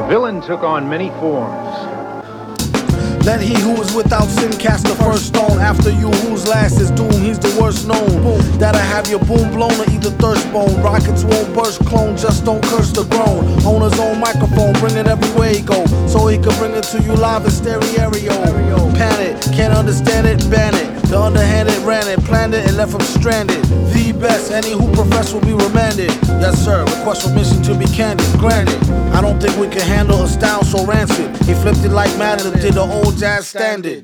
villain took on many forms. Let he who is without sin cast the first stone. After you whose last is doom, he's the worst known. Boom. That'll have your boom blown or either thirst bone. Rockets won't burst, clone, just don't curse the groan. Own his own microphone, bring it everywhere he go, so he can bring it to you live in stereo. Panic, can't understand it, ban it. The underhanded ran it, planned it, and left him stranded. The best, any who profess will be remanded. Yes sir, request permission to be candid, granted. I don't think we can handle a style so rancid. He flipped it like Madden did the old jazz standard.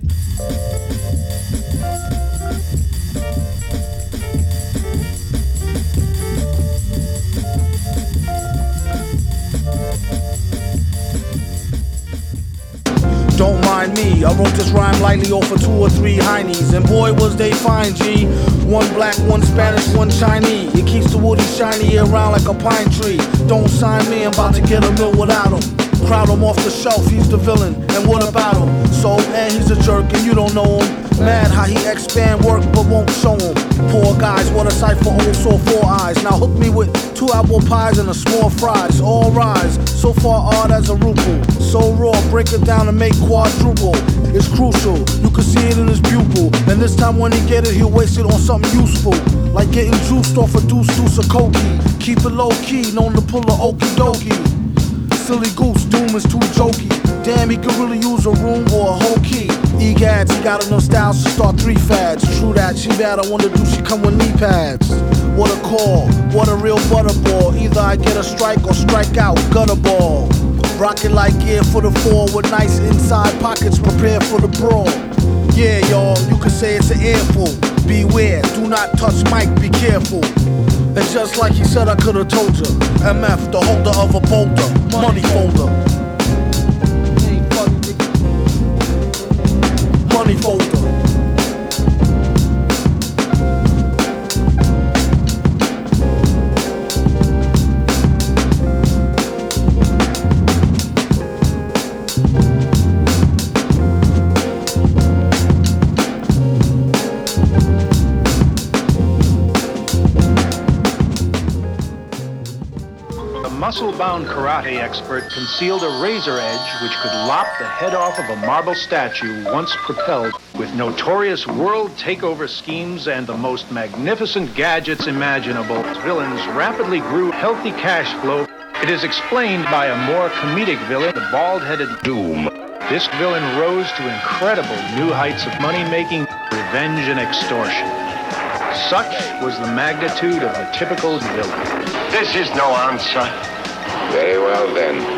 Don't mind me, I wrote this rhyme lightly over 2 or 3 heinies, and boy was they fine, G. One black, one Spanish, one Chinese. It keeps the woody shiny year round like a pine tree. Don't sign me, I'm about to get a mill without him. Crowd him off the shelf, he's the villain, and what about him? So, and he's a jerk and you don't know him. Mad how he expand work but won't show him. Poor guys, what a sight for old sore 4 eyes. Now hook me with 2 apple pies and a small fries. All rise, so far odd as a ruple. So raw, break it down and make quadruple. It's crucial, you can see it in his pupil. And this time when he get it, he'll waste it on something useful, like getting juiced off a deuce of cokie. Keep it low key, known to pull a okie dokie. Silly goose, doom is too jokey. Damn, he could really use a room or a whole key. Egads, he got enough styles to start 3 fads. True that, she bad, I wonder do she come with knee pads? What a call, what a real butterball. Either I get a strike or strike out, gutter ball. Rockin' like gear for the 4 with nice inside pockets prepared for the brawl. Yeah, y'all, you could say it's an earful. Beware, do not touch mic, be careful. And just like he said, I could've told ya. MF, the holder of a boulder, money folder. Money folder. Muscle-bound karate expert concealed a razor edge which could lop the head off of a marble statue once propelled. With notorious world takeover schemes and the most magnificent gadgets imaginable, villains rapidly grew healthy cash flow. It is explained by a more comedic villain, the bald-headed Doom. This villain rose to incredible new heights of money-making, revenge, and extortion. Such was the magnitude of the typical villain. This is no answer. Very well then.